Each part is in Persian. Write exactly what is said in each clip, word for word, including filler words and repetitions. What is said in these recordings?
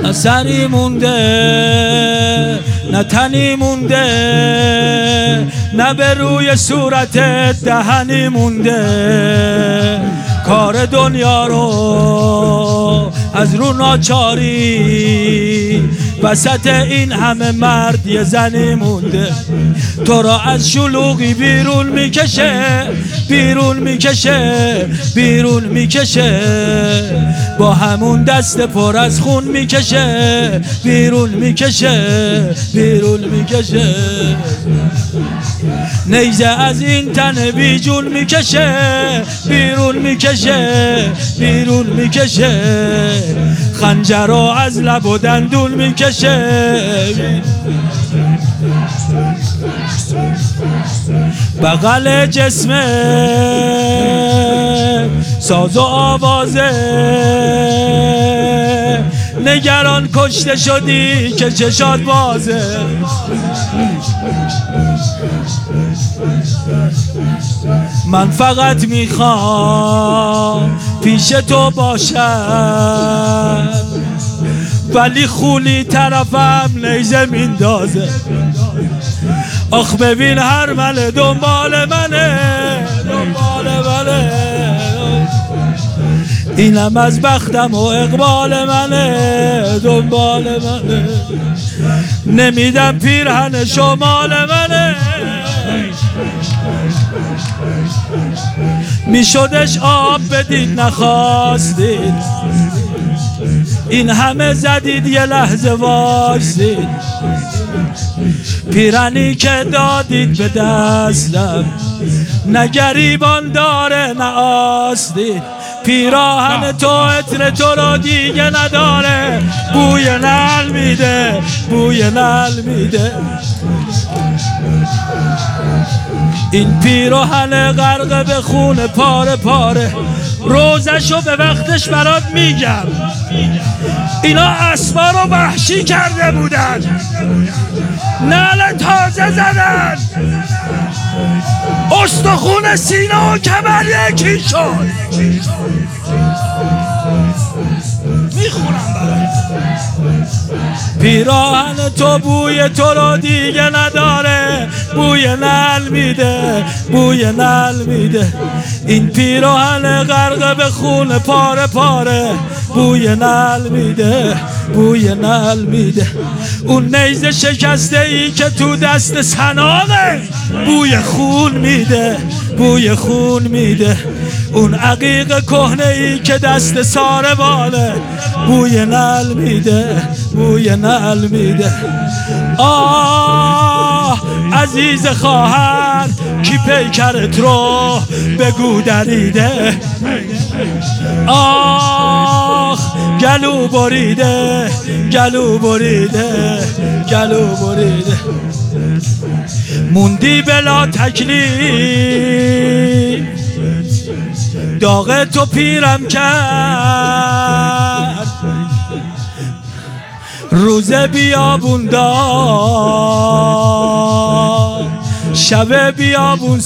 نه سری مونده نه تنی مونده، نه به روی صورت دهنی مونده. کار دنیا رو از رو ناچاری وسط این همه مرد یه زنی مونده. تو را از شلوغی بیرون میکشه، بیرون میکشه، بیرون میکشه، با همون دست پر از خون میکشه، بیرون میکشه، بیرون میکشه. نیزه از این تن بیجون میکشه، بیرون میکشه، بیرون میکشه. خنجر رو از لب و دندون میکشه. بغل جسمه ساز و آوازه، نگران کشته شدی که چشات بازه. من فقط میخوام پیش تو باشم، ولی خولی طرفم نیزه میندازه. آخ ببین هر مله دنبال منه، دنبال منه. اینم از بختم و اقبال منه، دنبال منه. نمیدم پیرهن شمال منه. میشدش آب بدید نخواستید، این همه زدید یه لحظه وایسید. پیرنی که دادید به دستم، نه گریبان داره نه آستید. پیراهن تو عطر تو رو دیگه نداره، بوی نعل میده، بوی نعل میده. این پیراهن غرق به خون پاره پاره، روزشو به وقتش برات میگم. اینا اسبا رو وحشی کرده بودن، نعل تازه زدن، استخون سینه و کمر یکی شد. میخونم برات. پیراهن تو بوی تو رو دیگه نداره، بوی نعل میده، بوی نعل میده. این پیراهن غرق به خون پاره پاره، بوی نعل میده، بوی نعل میده. اون نیزه شکسته ای که تو دست سنانه، بوی خون میده، بوی خون میده. اون عقیق کهنه ای که دست ساره باله، بوی نعل میده، بوی نعل میده. آه عزیز خواهر کی پیکرت رو بگو دریده. آخ گلو بریده، گلو بریده، گلو بریده. موندی بلا تکلیف، داغ تو پیرم کرد. روز بیابون داد، شب بیابون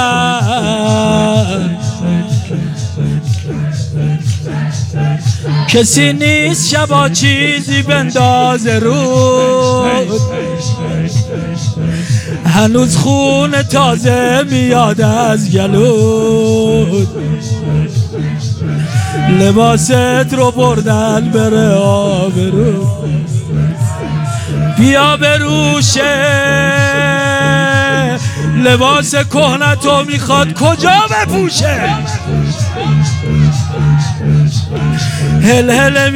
سر. کسی نیست شبا چیزی بندازه رود، هنوز خون تازه میاد از گلود. لباست رو بردن بره آبرو، بیا بروشه. لباس کهنتو میخواد کجا بپوشه؟ هل هل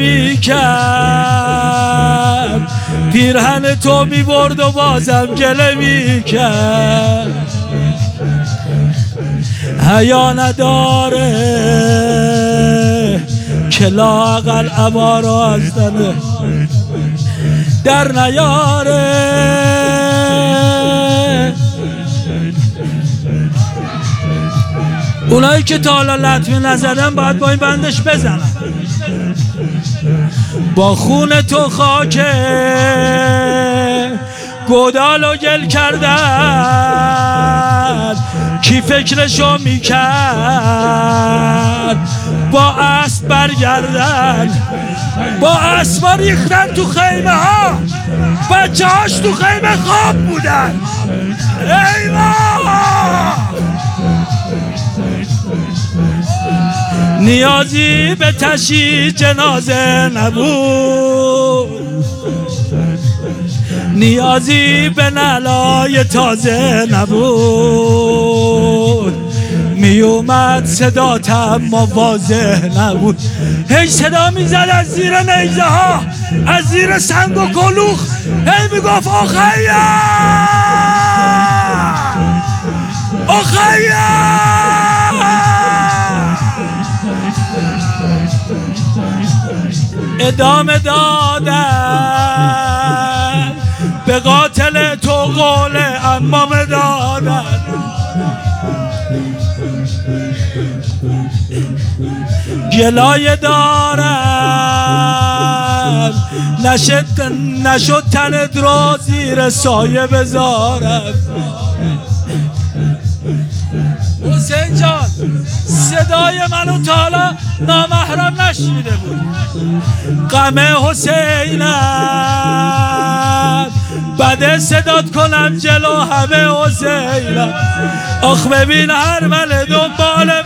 میکرد، پیرهن تو میبرد و بازم گله میکرد. حیا نداره که لااقل عبا را از تنه در نیاره. اونایی که تا حالا لطمه نزدن باید با این بندش بزنن. با خون تو خاکه گودال و گل کردن، کی فکرشو میکرد با اسب برگردن، با اسبا ریختن تو خیمه ها، بچه هاش تو خیمه خواب بودن. ایوه نیازی به تشییع جنازه نبود، نیازی به نعلای تازه نبود، می اومد صداتم ما واضح نبود. هی صدا میزد از زیر نیزه ها، از زیر سنگ و کلوخ، هی میگفت آخیه آخیه. ادامه دادن به قاتل تو قول امام دادن. گلایه دارم نشد نشد تنت را زیر سایه بذارم. حسین جان صدای منو تا حالا نامحرم نشنیده بود. غم حسینم بده صدات کنم جلو همه حسینم. آخ ببین هر مل دنبال